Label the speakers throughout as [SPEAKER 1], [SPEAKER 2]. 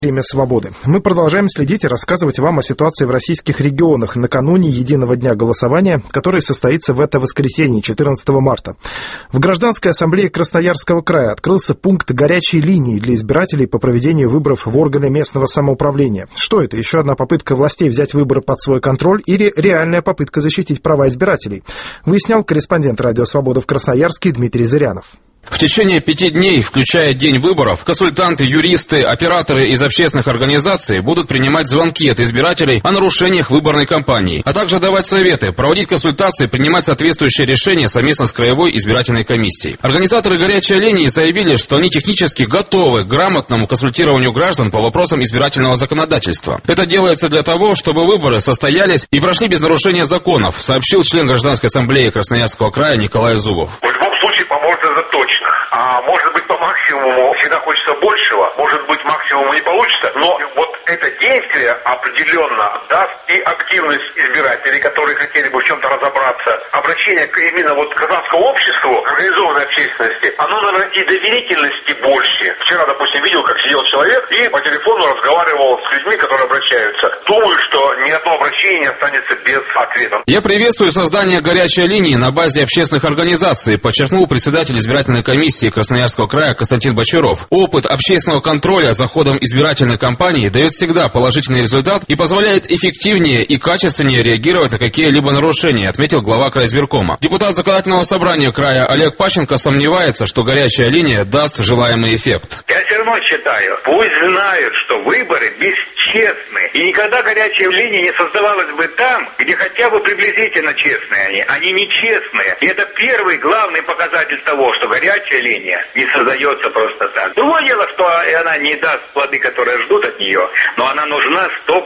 [SPEAKER 1] Время свободы. Мы продолжаем следить и рассказывать вам о ситуации в российских регионах накануне единого дня голосования, который состоится в это воскресенье, 14 марта. В Гражданской ассамблее Красноярского края открылся пункт горячей линии для избирателей по проведению выборов в органы местного самоуправления. Что это? Еще одна попытка властей взять выборы под свой контроль или реальная попытка защитить права избирателей? Выяснял корреспондент Радио Свобода в Красноярске Дмитрий Зырянов.
[SPEAKER 2] В течение 5 дней, включая день выборов, консультанты, юристы, операторы из общественных организаций будут принимать звонки от избирателей о нарушениях выборной кампании, а также давать советы, проводить консультации, принимать соответствующие решения совместно с Краевой избирательной комиссией. Организаторы «Горячей линии» заявили, что они технически готовы к грамотному консультированию граждан по вопросам избирательного законодательства. Это делается для того, чтобы выборы состоялись и прошли без нарушения законов, сообщил член Гражданской ассамблеи Красноярского края Николай Зубов.
[SPEAKER 3] Поможет это точно. А может быть, по максимуму всегда хочется большего, может быть, максимуму не получится, но вот это действие определенно даст и активность избирателей, которые хотели бы в чем-то разобраться, обращение именно вот к гражданскому обществу, к организованной общественности, оно, наверное, и доверительности больше. Вчера, допустим, видел, как сидел человек и по телефону разговаривал с людьми, которые обращаются. Думаю, что ни одно обращение не останется без ответа.
[SPEAKER 2] Я приветствую создание горячей линии на базе общественных организаций, подчеркнул председатель избирательной комиссии Красноярского края Константин Бочаров. Опыт общественного контроля за ходом избирательной кампании дает всегда положительный результат и позволяет эффективнее и качественнее реагировать на какие-либо нарушения, отметил глава крайизбиркома. Депутат законодательного собрания края Олег Пащенко сомневается, что горячая линия даст желаемый эффект.
[SPEAKER 3] Я все равно считаю, пусть знают, что выборы бесчестны. И никогда горячая линия не создавалась бы там, где хотя бы приблизительно честные они. Они нечестные. И это первый главный показатель того, что горячая линия не создается просто так. Другое дело, что она не даст плоды, которые ждут от нее, но она нужна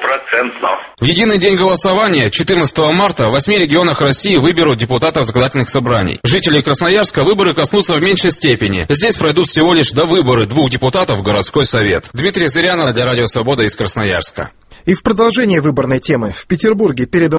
[SPEAKER 3] 100%.
[SPEAKER 2] В единый день голосования, 14 марта, в 8 регионах России выберут депутатов законодательных собраний. Жителей Красноярска выборы коснутся в меньшей степени. Здесь пройдут всего лишь довыборы 2 депутатов в городской совет. Дмитрий Зырянов для Радио Свобода из Красноярска.
[SPEAKER 1] И в продолжение выборной темы в Петербурге перед